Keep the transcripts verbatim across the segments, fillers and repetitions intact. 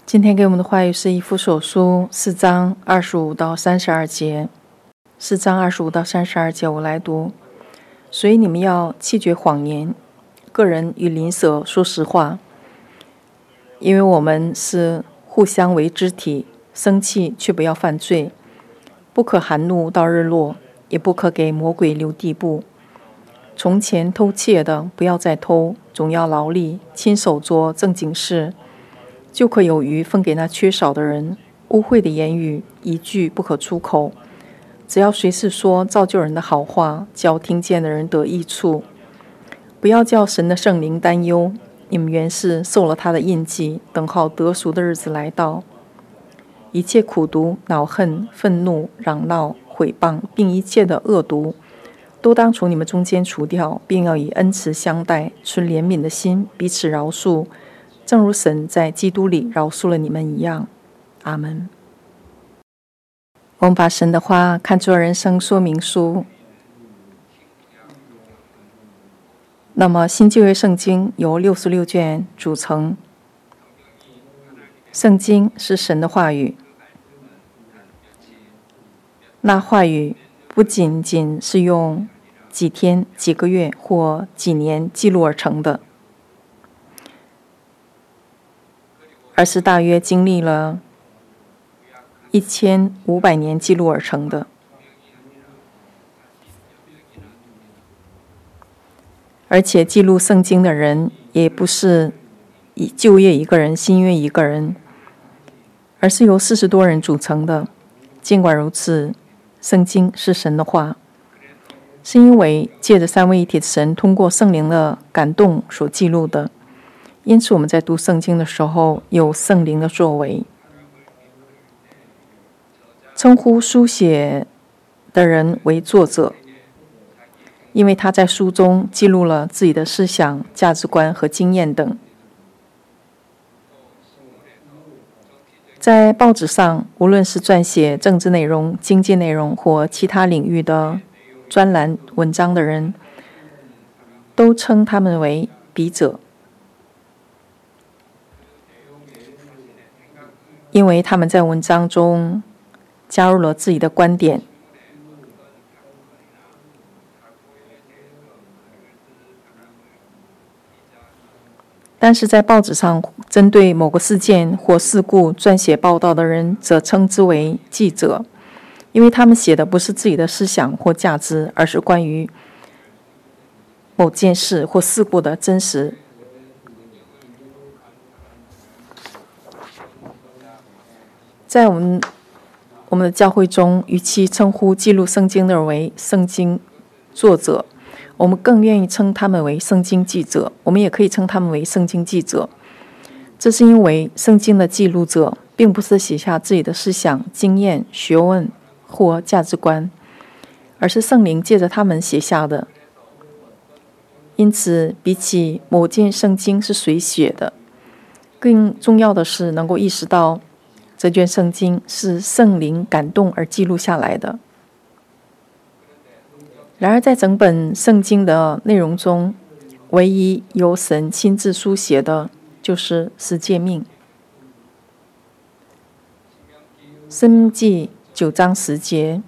今天给我们的话语是以弗所书四章二十五到三十二节。四章二十五到三十二节，我来读。所以你们要弃绝谎言，个人与邻舍说实话，因为我们是互相为肢体，生气却不要犯罪，不可含怒到日落，也不可给魔鬼留地步。从前偷窃的，不要再偷，总要劳力，亲手做正经事，就可有余分给那缺少的人。污秽的言语一句不可出口，只要随时说造就人的好话，叫听见的人得益处。不要叫神的圣灵担忧，你们原是受了他的印记，等候得赎的日子来到。一切苦毒、恼恨、愤怒、嚷闹、毁谤，并一切的恶毒，都当从你们中间除掉，并要以恩慈相待，存怜悯的心，彼此饶恕，正如神在基督里饶恕了你们一样。阿们。我们把神的话看作人生说明书。那么新旧约圣经由六十六卷组成，圣经是神的话语，那话语不仅仅是用几天、几个月或几年记录而成的，而是大约经历了一千五百年记录而成的。而且记录圣经的人也不是旧约一个人、新约一个人，而是由四十多人组成的。尽管如此，圣经是神的话，是因为借着三位一体的神通过圣灵的感动所记录的，因此我们在读圣经的时候有圣灵的作为。称呼书写的人为作者，因为他在书中记录了自己的思想、价值观和经验等。在报纸上，无论是撰写政治内容、经济内容或其他领域的专栏文章的人，都称他们为笔者，因为他们在文章中加入了自己的观点。但是在报纸上针对某个事件或事故撰写报道的人，则称之为记者，因为他们写的不是自己的思想或价值，而是关于某件事或事故的真实。在我们我们的教会中，与其称呼记录圣经的人为圣经作者，我们更愿意称他们为圣经记者。我们也可以称他们为圣经记者，这是因为圣经的记录者并不是写下自己的思想、经验、学问或价值观，而是圣灵借着他们写下的。因此，比起某件圣经是谁写的，更重要的是能够意识到这卷圣经是圣灵感动而记录下来的。然而在整本圣经的内容中，唯一由神亲自书写的就是十诫命。申命记九章十节，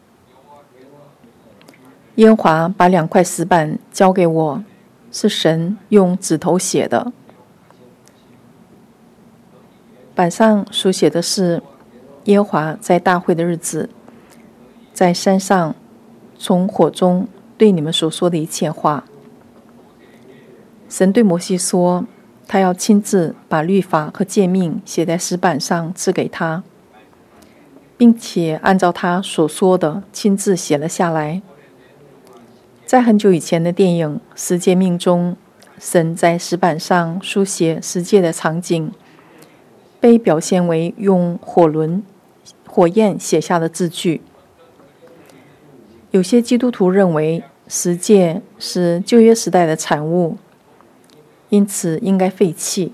耶和华把两块石板交给我，是神用指头写的。板上所写的是耶和华在大会的日子，在山上从火中对你们所说的一切话。神对摩西说，他要亲自把律法和诫命写在石板上赐给他，并且按照他所说的亲自写了下来。在很久以前的电影《十诫命》中，神在石板上书写十诫的场景被表现为用火轮、火焰写下的字句。有些基督徒认为十诫是旧约时代的产物，因此应该废弃。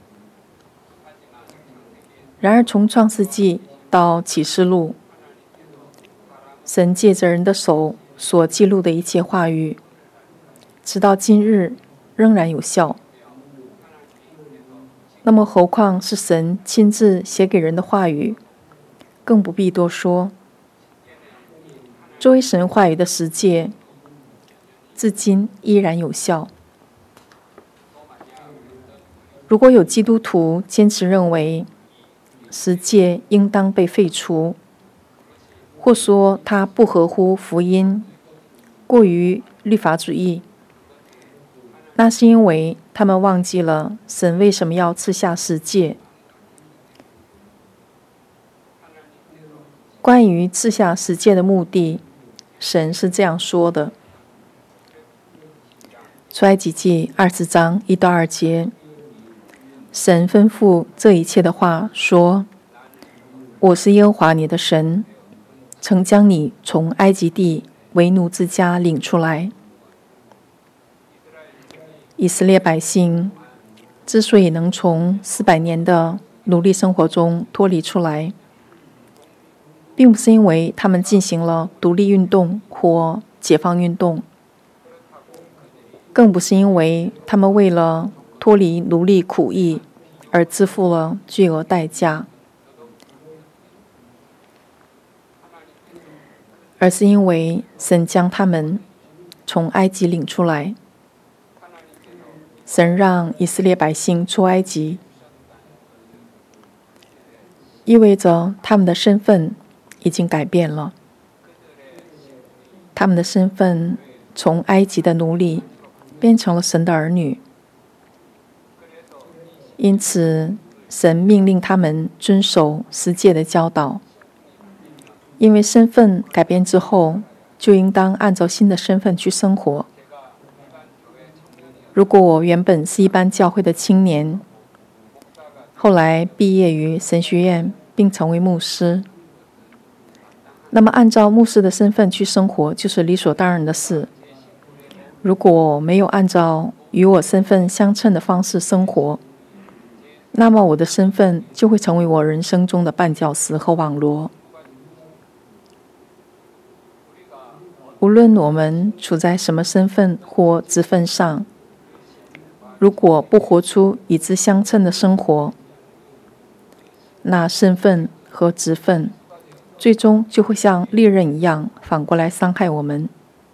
然而从创世纪到启示录，神借着人的手所记录的一切话语，直到今日仍然有效。 那么何况是神亲自写给人的话语，更不必多说。作为神话语的实践，至今依然有效。如果有基督徒坚持认为十诫应当被废除，或说它不合乎福音，过于律法主义，那是因为他们忘记了神为什么要赐下十诫。关于赐下十诫的目的，神是这样说的：出埃及记二十章一到二节，神吩咐这一切的话说：我是耶和华你的神，曾将你从埃及地为奴之家领出来。以色列百姓之所以能从四百年的奴隶生活中脱离出来，并不是因为他们进行了独立运动或解放运动，更不是因为他们为了脱离奴隶苦役而支付了巨额代价，而是因为神将他们从埃及领出来。神让以色列百姓出埃及，意味着他们的身份已经改变了。他们的身份从埃及的奴隶变成了神的儿女。因此，神命令他们遵守十诫的教导。因为身份改变之后，就应当按照新的身份去生活。如果我原本是一般教会的青年，后来毕业于神学院并成为牧师，那么按照牧师的身份去生活就是理所当然的事。如果没有按照与我身份相称的方式生活，那么我的身份就会成为我人生中的绊脚石和网罗。无论我们处在什么身份或职分上，如果不活出与之相称的生活，那身份和职分最终就会像利刃一样反过来伤害我们。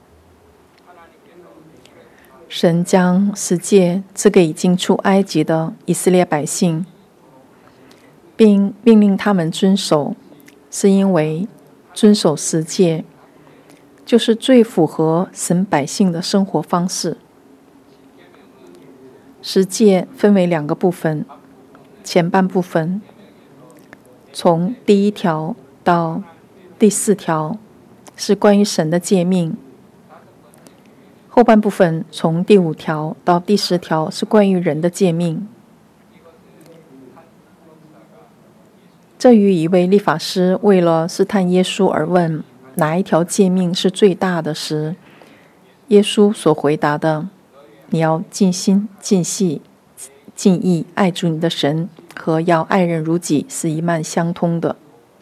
神将十诫赐给已经出埃及的以色列百姓，并命令他们遵守，是因为遵守十诫就是最符合神百姓的生活方式。十诫分为两个部分，前半部分从第一条到第四条是关于神的诫命，后半部分从第五条到第十条是关于人的诫命。这与一位律法师为了试探耶稣而问哪一条诫命是最大的时，耶稣所回答的你要尽心尽性尽意爱主你的神和要爱人如己是一脉相通的。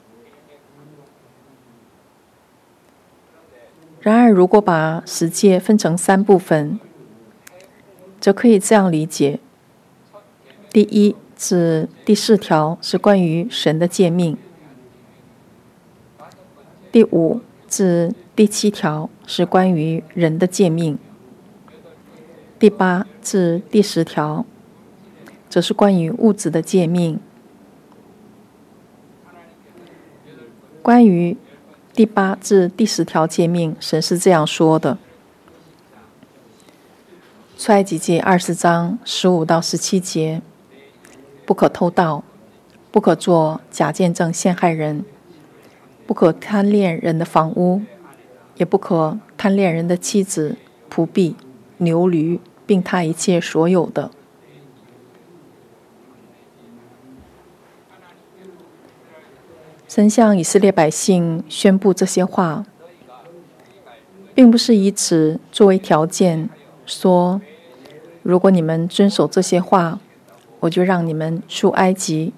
然而如果把十诫分成三部分，则可以这样理解：第一至第四条是关于神的诫命，第五至第七条是关于人的诫命，第八至第十条则是关于物质的诫命。关于第八至第十条诫命，神是这样说的：出埃及记二十章十五到十七节，不可偷盗，不可作假见证陷害人，不可贪恋人的房屋，也不可贪恋人的妻子、仆婢、牛驴，并他一切所有的。神向以色列百姓宣布这些话，并不是以此作为条件，说如果你们遵守这些话，我就让你们出埃及，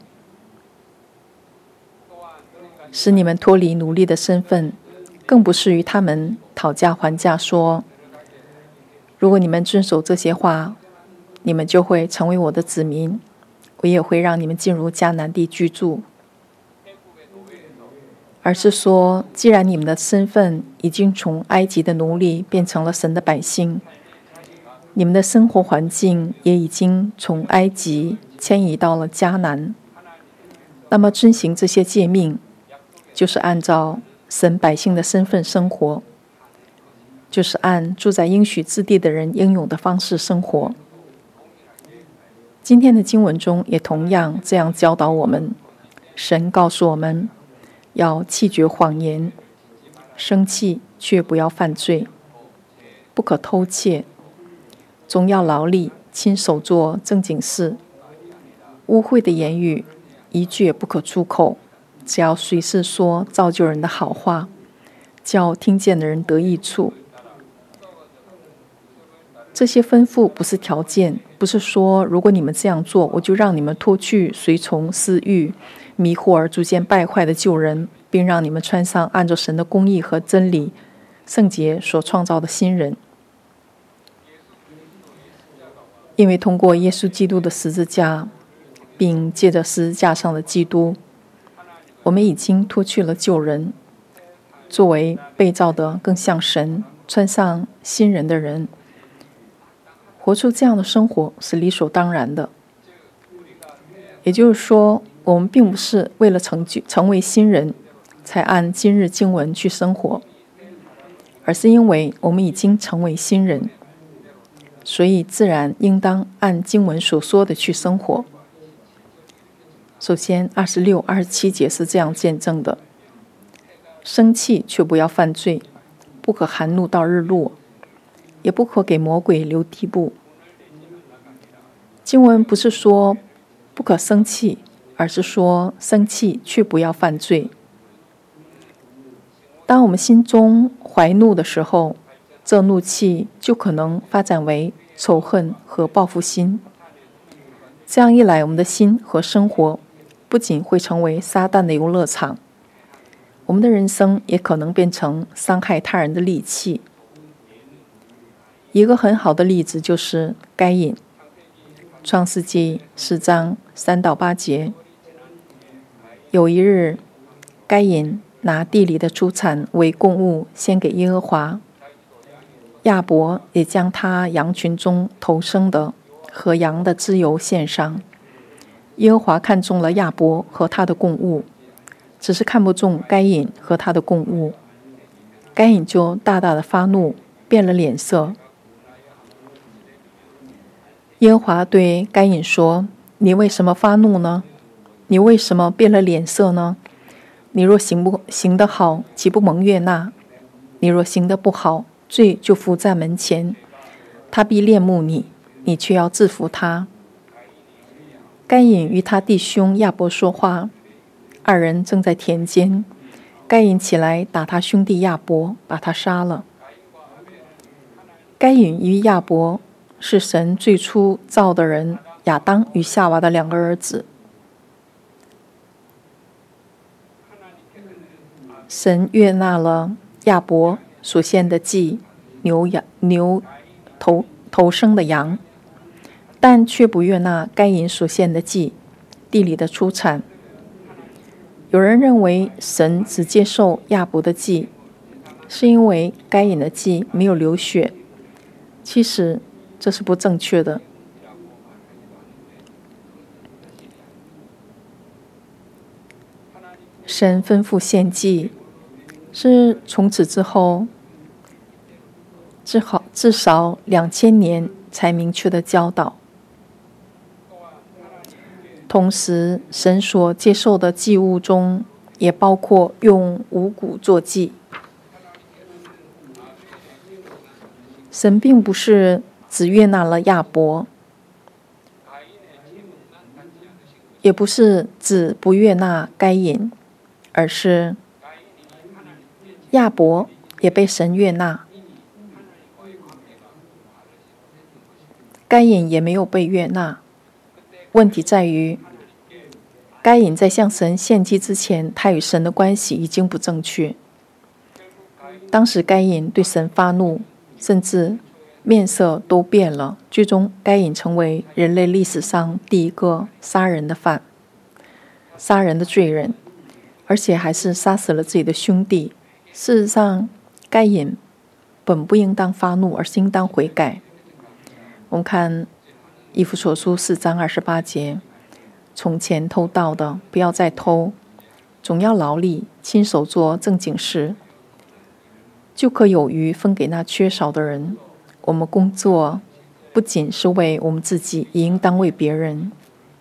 使你们脱离奴隶的身份，更不是与他们讨价还价说，如果你们遵守这些话，你们就会成为我的子民， 我也会让你们进入迦南地居住。而是说，既然你们的身份已经从埃及的奴隶变成了神的百姓，你们的生活环境也已经从埃及迁移到了迦南，那么遵行这些诫命，就是按照神百姓的身份生活，就是按住在应许之地的人应有的方式生活。今天的经文中也同样这样教导我们，神告诉我们要弃绝谎言，生气却不要犯罪，不可偷窃，总要劳力，亲手做正经事。污秽的言语一句也不可出口，只要随时说造就人的好话，叫听见的人得益处。这些吩咐不是条件，不是说如果你们这样做，我就让你们脱去随从私欲、迷惑而逐渐败坏的旧人，并让你们穿上按照神的公义和真理、圣洁所创造的新人。因为通过耶稣基督的十字架，并借着十字架上的基督，我们已经脱去了旧人，作为被造的更像神、穿上新人的人。活出这样的生活是理所当然的。也就是说，我们并不是为了成就成为新人才按今日经文去生活，而是因为我们已经成为新人，所以自然应当按经文所说的去生活。首先，二十六、二十七节是这样见证的：生气却不要犯罪，不可含怒到日落，也不可给魔鬼留地步。经文不是说不可生气，而是说生气却不要犯罪。当我们心中怀怒的时候，这怒气就可能发展为仇恨和报复心。这样一来，我们的心和生活不仅会成为撒旦的游乐场，我们的人生也可能变成伤害他人的利器。一个很好的例子就是该隐，创世纪四章三到八节。有一日，该隐拿地里的出产为供物献给耶和华，亚伯也将他羊群中头生的和羊的脂油献上。耶和华看中了亚伯和他的供物，只是看不中该隐和他的供物。该隐就大大的发怒，变了脸色。耶和华对该隐说：你为什么发怒呢？你为什么变了脸色呢？你若行不行得好，岂不蒙悦纳？你若行得不好，罪就伏在门前，他必恋慕你，你却要制服他。该隐与他弟兄亚伯说话，二人正在田间。该隐起来打他兄弟亚伯，把他杀了。该隐与亚伯是神最初造的人亚当与夏娃的两个儿子。神悦纳了亚伯所献的祭，牛羊牛头头生的羊，但却不悦纳该隐所献的祭，地里的出产。有人认为神只接受亚伯的祭，是因为该隐的祭没有流血。其实这是不正确的。神吩咐献祭，是从此之后至好至少两千年才明确的教导。同时，神所接受的祭物中也包括用五谷做祭。神并不是只悦纳了亚伯，也不是只不悦纳该隐，而是亚伯也被神悦纳，该隐也没有被悦纳。问题在于，该隐在向神献祭之前，他与神的关系已经不正确。当时该隐对神发怒，甚至面色都变了，最终该隐成为人类历史上第一个杀人的犯，杀人的罪人，而且还是杀死了自己的兄弟。事实上，该隐本不应当发怒，而是应当悔改。我们看以弗所书四章二十八节，从前偷盗的，不要再偷，总要劳力，亲手做正经事，就可有余分给那缺少的人。我们工作不仅是为我们自己，也应当为别人。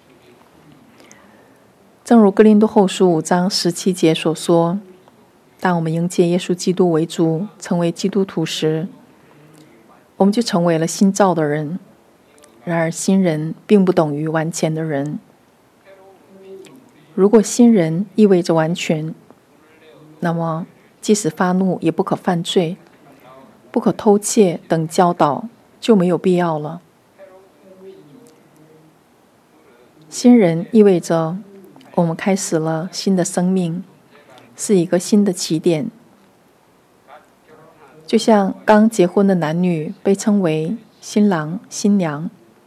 正如哥林多后书五章十七节所说，当我们迎接耶稣基督为主，成为基督徒时，我们就成为了新造的人。然而新人并不等于完全的人。如果新人意味着完全，那么即使发怒也不可犯罪，不可偷窃等教导就没有必要了。新人意味着我们开始了新的生命，是一个新的起点。就像刚结婚的男女被称为新郎新娘，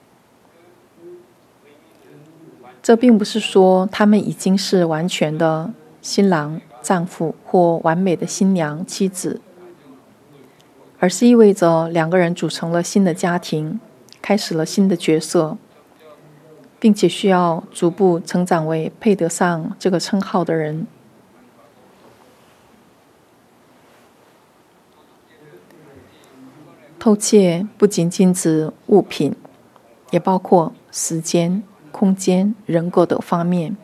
这并不是说他们已经是完全的新郎丈夫或完美的新娘妻子，而是意味着两个人组成了新的家庭，开始了新的角色，并且需要逐步成长为配得上这个称号的人。偷窃不仅仅指物品，也包括时间、空间、人格等方面。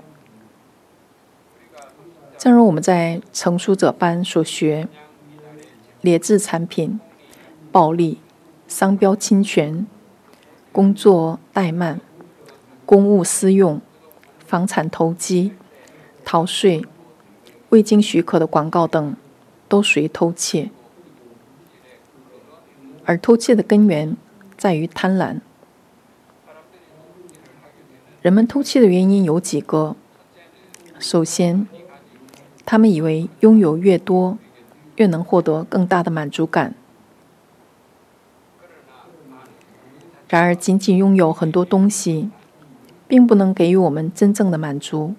正如我们在成书者班所学，劣质产品、暴力、商标侵权、工作怠慢、公务私用、房产投机、逃税、未经许可的广告等，都属于偷窃。而偷窃的根源在于贪婪。人们偷窃的原因有几个。首先，他们以为拥有越多，越能获得更大的满足感。然而，仅仅拥有很多东西，并不能给予我们真正的满足。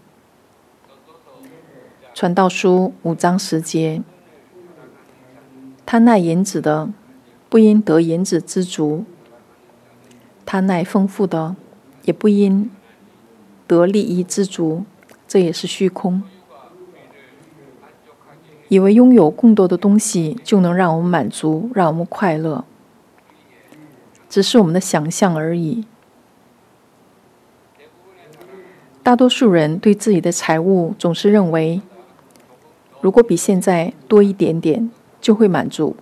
传道书五章十节，贪爱银子的，不因得银子知足；贪爱丰富的，也不因得利益知足，这也是虚空。以为拥有更多的东西就能让我们满足，让我们快乐，只是我们的想象而已。大多数人对自己的财物总是认为，如果比现在多一点点，就会满足。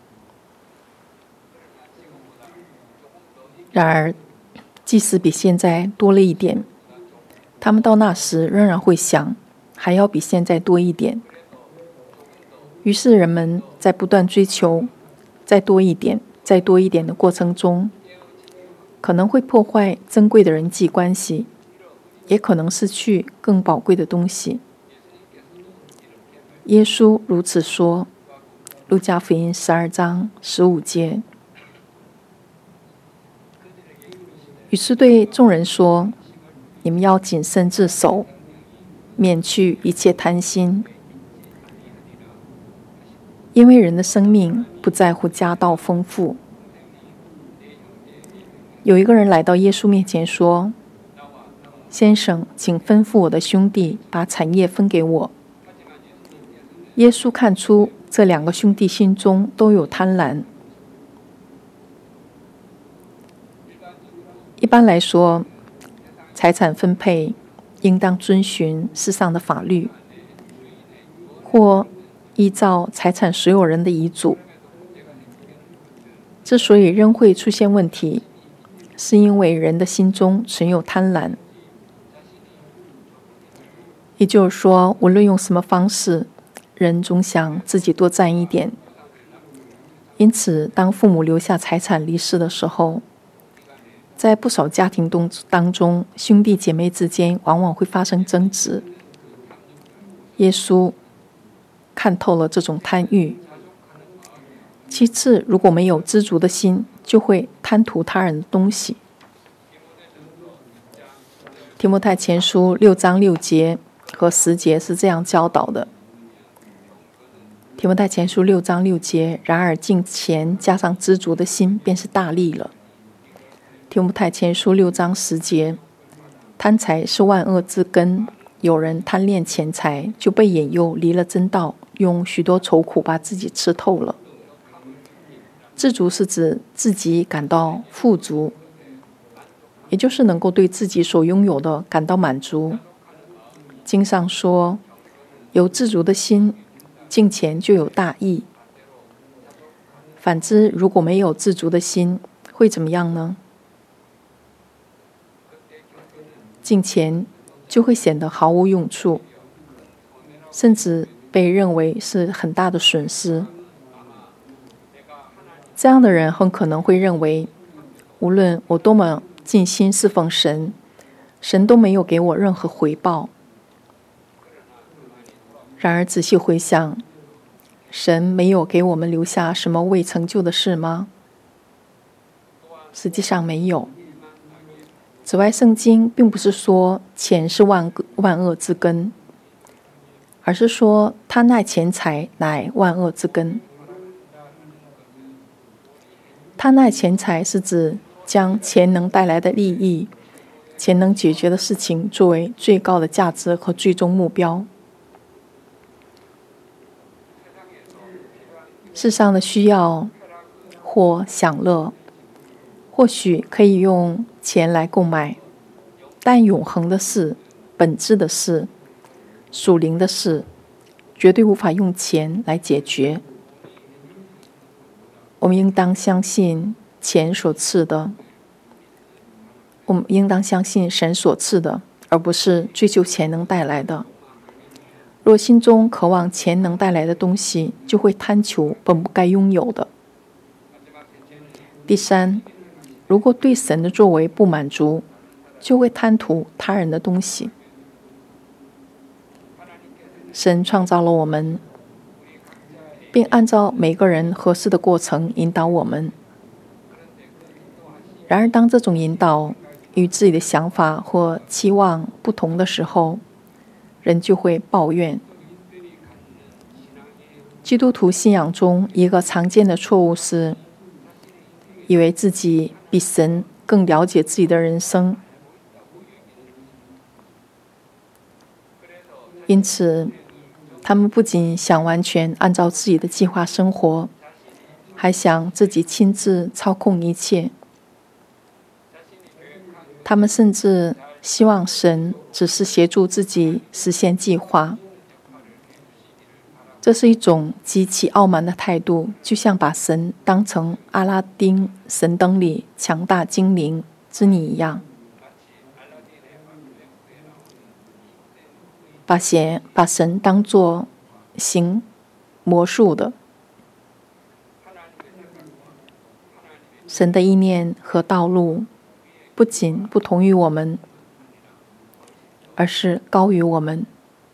然而，即使比现在多了一点，他们到那时仍然会想，还要比现在多一点。于是人们在不断追求再多一点、再多一点的过程中，可能会破坏珍贵的人际关系，也可能失去更宝贵的东西。耶稣如此说，路加福音十二章十五节。于是对众人说，你们要谨慎自守，免去一切贪心，因为人的生命不在乎家道丰富。有一个人来到耶稣面前说，先生，请吩咐我的兄弟把产业分给我。耶稣看出这两个兄弟心中都有贪婪。一般来说，财产分配应当遵循世上的法律，或依照财产所有人的遗嘱。之所以仍会出现问题，是因为人的心中存有贪婪。也就是说，无论用什么方式，人总想自己多占一点。因此，当父母留下财产离世的时候，在不少家庭当中，兄弟姐妹之间往往会发生争执。耶稣看透了这种贪欲。其次，如果没有知足的心， 就会贪图他人的东西。提摩太前书六章六节和十节是这样教导的。提摩太前书六章六节，然而敬虔加上知足的心，便是大利了。提摩太前书六章十节，贪财是万恶之根，有人贪恋钱财，就被引诱离了真道，用许多愁苦把自己吃透了。知足是指自己感到富足，也就是能够对自己所拥有的感到满足。经上说，有知足的心，敬虔就有大益。反之，如果没有知足的心，会怎么样呢？敬虔就会显得毫无用处，甚至被认为是很大的损失。这样的人很可能会认为，无论我多么尽心侍奉神，神都没有给我任何回报。然而仔细回想，神没有给我们留下什么未成就的事吗？实际上没有。此外，圣经并不是说钱是万万恶之根，而是说贪爱钱财乃万恶之根。贪爱钱财是指将钱能带来的利益、钱能解决的事情作为最高的价值和最终目标。世上的需要或享乐，或许可以用钱来购买，但永恒的事、本质的事、属灵的事，绝对无法用钱来解决。我们应当相信钱所赐的，我们应当相信神所赐的，而不是追求钱能带来的。若心中渴望钱能带来的东西，就会贪求本不该拥有的。第三，如果对神的作为不满足，就会贪图他人的东西。神创造了我们，并按照每个人合适的过程引导我们。然而，当这种引导与自己的想法或期望不同的时候，人就会抱怨。基督徒信仰中一个常见的错误是，以为自己比神更了解自己的人生，因此他们不仅想完全按照自己的计划生活，还想自己亲自操控一切。他们甚至希望神只是协助自己实现计划。这是一种极其傲慢的态度，就像把神当成阿拉丁神灯里强大精灵之你一样。把神把神当作行魔术的。神的意念和道路不仅不同于我们，而是高于我们。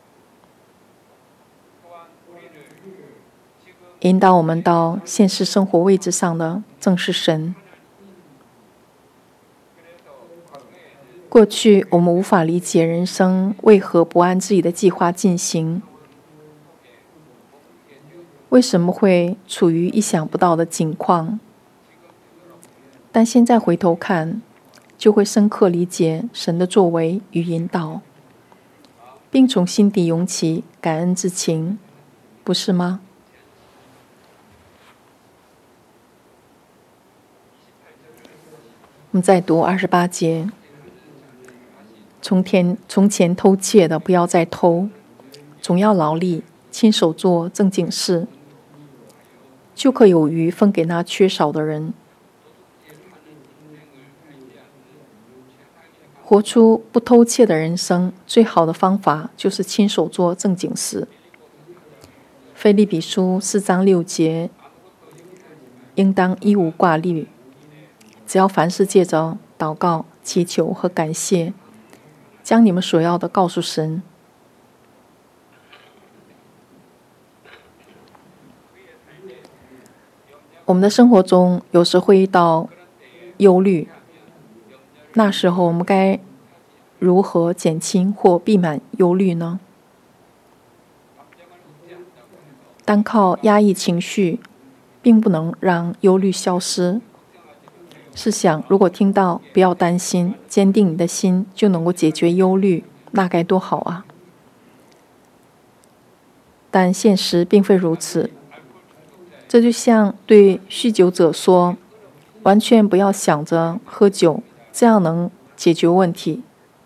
引导我们到现实生活位置上的正是神。过去我们无法理解人生为何不按自己的计划进行，为什么会处于意想不到的境况。但现在回头看，就会深刻理解神的作为与引导，并从心底涌起感恩之情，不是吗？我们再读二十八节。从前从前偷窃的不要再偷，总要劳力，亲手做正经事，就可有余分给那缺少的人。活出不偷窃的人生，最好的方法就是亲手做正经事。腓立比书四章六节，应当一无挂虑，只要凡事借着祷告、祈求和感谢，将你们所要的告诉神。 我们的生活中有时会遇到忧虑，那时候我们该如何减轻或避免忧虑呢？单靠压抑情绪，并不能让忧虑消失。试想，如果听到不要担心，坚定你的心就能够解决忧虑，那该多好啊！但现实并非如此。这就像对酗酒者说，完全不要想着喝酒，这样能解决问题。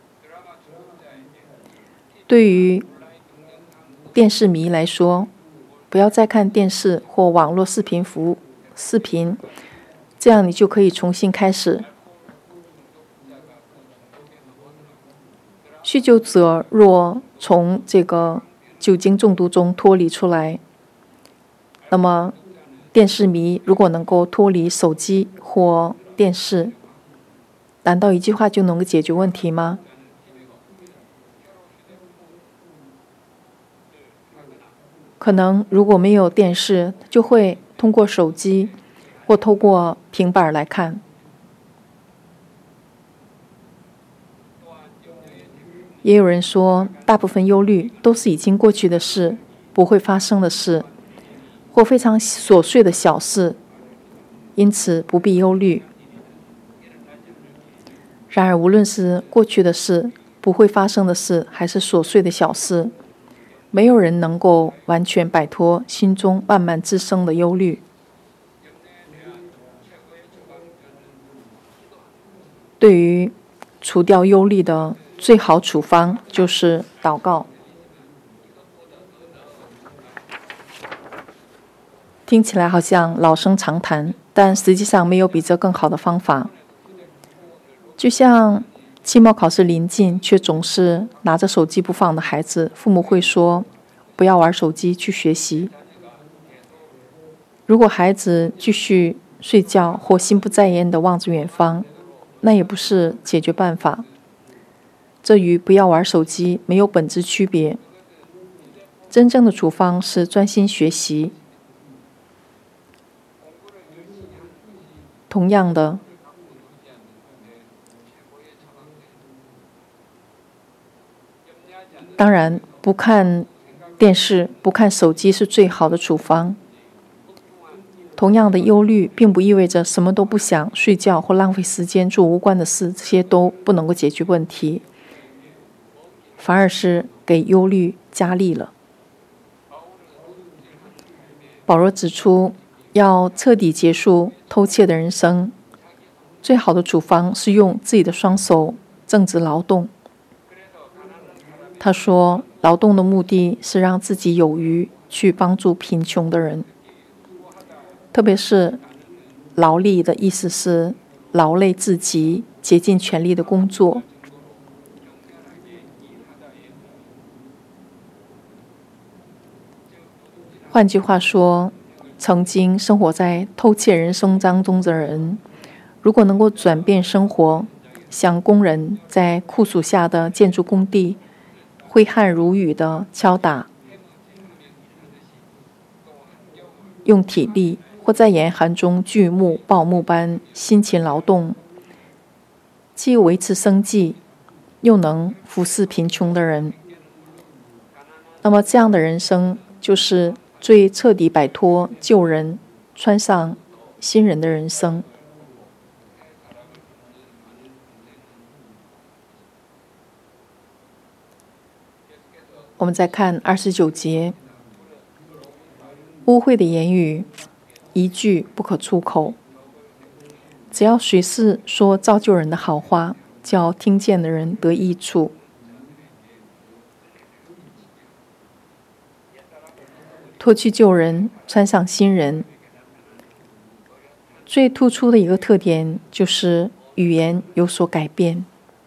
对于电视迷来说，不要再看电视或网络视频服务视频，这样你就可以重新开始。酗酒者若从这个酒精中毒中脱离出来，那么电视迷如果能够脱离手机或电视，难道一句话就能够解决问题吗？可能如果没有电视，就会通过手机或透过平板来看。也有人说，大部分忧虑都是已经过去的事，不会发生的事，或非常琐碎的小事，因此不必忧虑。然而，无论是过去的事、不会发生的事，还是琐碎的小事，没有人能够完全摆脱心中慢慢滋生的忧虑。对于除掉忧虑的最好处方就是祷告。听起来好像老生常谈，但实际上没有比这更好的方法。就像期末考试临近却总是拿着手机不放的孩子，父母会说不要玩手机，去学习。如果孩子继续睡觉或心不在焉地望着远方，那也不是解决办法。这与不要玩手机没有本质区别。真正的处方是专心学习。同样的，当然，不看电视、不看手机是最好的处方。同样的，忧虑并不意味着什么都不想、睡觉或浪费时间做无关的事，这些都不能够解决问题，反而是给忧虑加力了。保罗指出，要彻底结束偷窃的人生，最好的处方是用自己的双手正直劳动。他说，劳动的目的是让自己有余去帮助贫穷的人。特别是劳力的意思是劳累至极，竭尽全力的工作。换句话说，曾经生活在偷窃人生当中的人，如果能够转变生活，像工人在酷暑下的建筑工地挥汗如雨的敲打，用体力，或在严寒中锯木、刨木般辛勤劳动，既维持生计，又能服侍贫穷的人，那么这样的人生就是最彻底摆脱旧人，穿上新人的人生。我们再看二十九节，污秽的言语一句不可出口。只要随时说造就人的好话，叫听见的人得益处。脱去旧人，穿上新人。最突出的一个特点就是语言有所改变。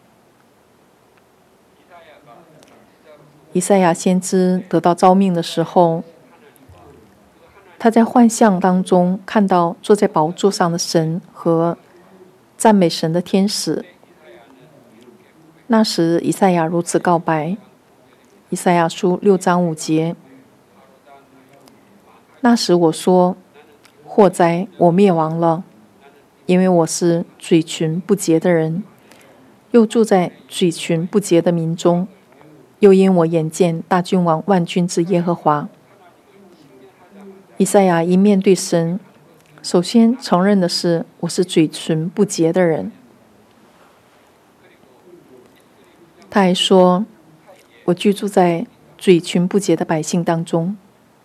以赛亚先知得到召命的时候，他在幻象当中看到坐在宝座上的神和赞美神的天使。那时以赛亚如此告白，以赛亚书六章五节，那时我说， 祸哉，我灭亡了，因为我是嘴唇不洁的人，又住在嘴唇不洁的民中，又因我眼见大君王万军之耶和华。以赛亚一面对神，首先承认的是我是嘴唇不洁的人。他还说，我居住在嘴唇不洁的百姓当中。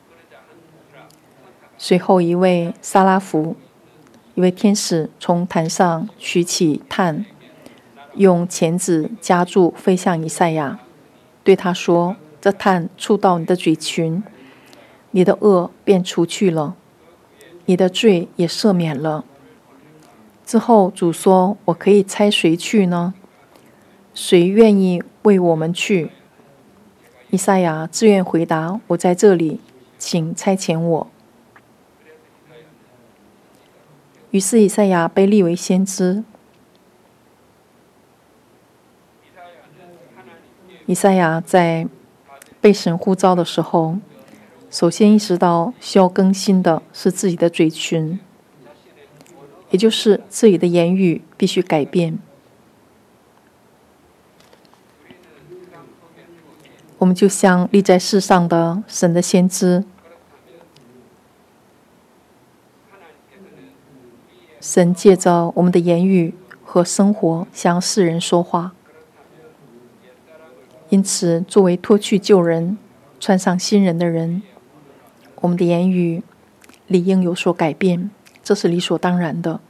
随后一位撒拉弗，一位天使从坛上取起炭，用钳子夹住飞向以赛亚，对他说，这炭触到你的嘴唇，你的恶便除去了，你的罪也赦免了。之后主说，我可以差谁去呢？谁愿意为我们去？以赛亚自愿回答，我在这里，请差遣我。于是以赛亚被立为先知。以赛亚在被神呼召的时候，首先意识到需要更新的是自己的嘴唇，也就是自己的言语必须改变。我们就像立在世上的神的先知，神借着我们的言语和生活向世人说话。因此，作为脱去旧人、穿上新人的人，我们的言语理应有所改变，这是理所当然的。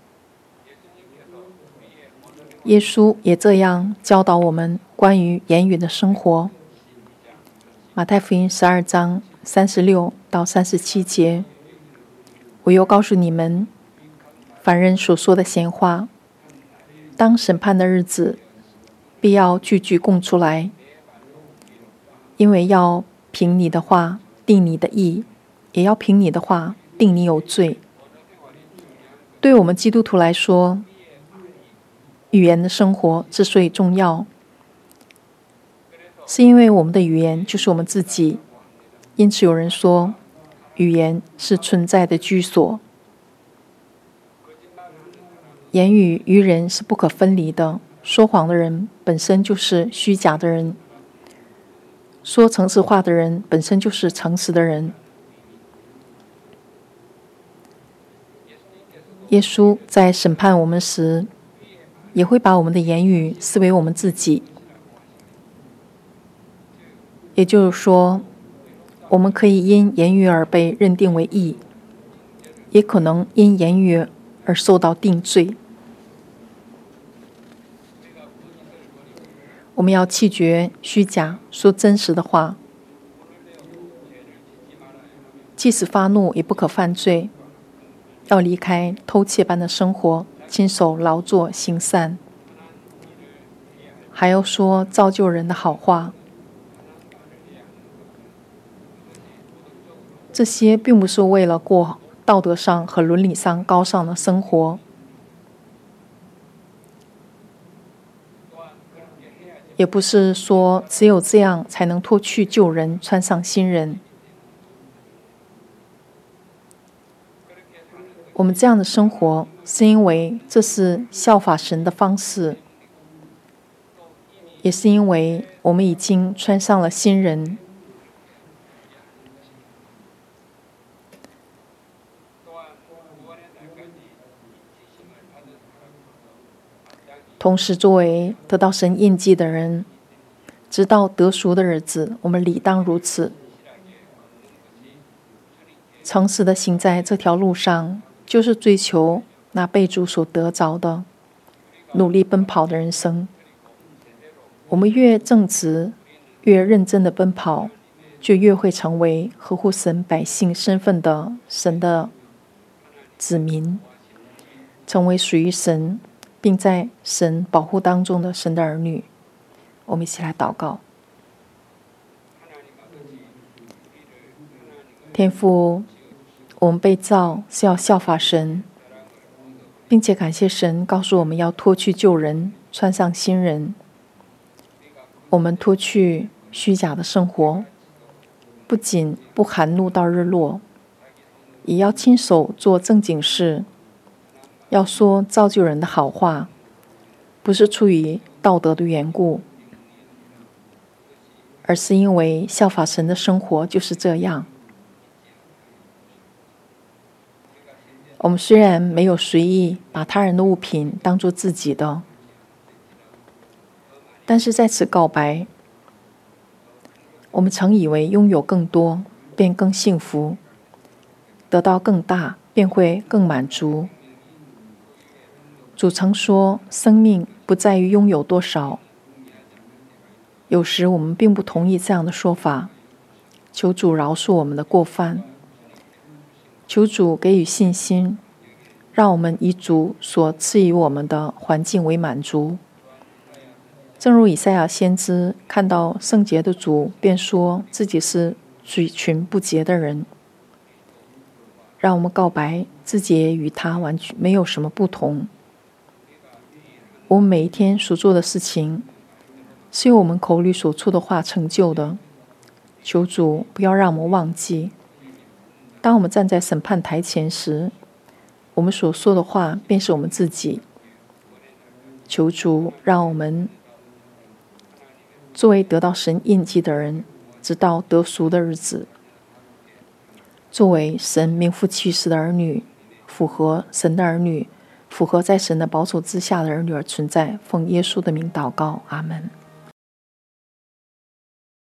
耶稣也这样教导我们关于言语的生活。马太福音十二章三十六到三十七节，我又告诉你们，凡人所说的闲话，当审判的日子，必要句句供出来，因为要凭你的话定你的义，也要凭你的话定你有罪。对我们基督徒来说，语言的生活之所以重要，是因为我们的语言就是我们自己。因此有人说，语言是存在的居所。言语与人是不可分离的，说谎的人本身就是虚假的人，说诚实话的人本身就是诚实的人。耶稣在审判我们时，也会把我们的言语视为我们自己。也就是说，我们可以因言语而被认定为义，也可能因言语而受到定罪。我们要弃绝虚假，说真实的话。即使发怒，也不可犯罪。要离开偷窃般的生活，亲手劳作行善。还要说造就人的好话。这些并不是为了过道德上和伦理上高尚的生活，也不是说只有这样才能脱去旧人，穿上新人。我们这样的生活，是因为这是效法神的方式，也是因为我们已经穿上了新人。同时，作为得到神印记的人，直到得赎的日子，我们理当如此。诚实的行在这条路上，就是追求那被主所得着的，努力奔跑的人生。我们越正直，越认真的奔跑，就越会成为合乎神百姓身份的神的子民，成为属于神并在神保护当中的神的儿女。我们一起来祷告。天父，我们被造是要效法神，并且感谢神告诉我们要脱去旧人，穿上新人。我们脱去虚假的生活，不仅不含怒到日落， 也要亲手做正经事，要说造就人的好话，不是出于道德的缘故，而是因为效法神的生活就是这样。我们虽然没有随意把他人的物品当作自己的，但是在此告白，我们曾以为拥有更多便更幸福，得到更大便会更满足。主曾说，生命不在于拥有多少。有时我们并不同意这样的说法，求主饶恕我们的过犯，求主给予信心，让我们以主所赐予我们的环境为满足。正如以赛亚先知看到圣洁的主，便说自己是嘴唇不洁的人。让我们告白，自己也与他完全没有什么不同。我们每一天所做的事情，是由我们口里所出的话成就的。求主不要让我们忘记，当我们站在审判台前时，我们所说的话便是我们自己。求主让我们作为得到神印记的人，直到得赎的日子，作为神名副其实的儿女，符合神的儿女，符合在神的保守之下的儿女而存在。奉耶稣的名祷告，阿们。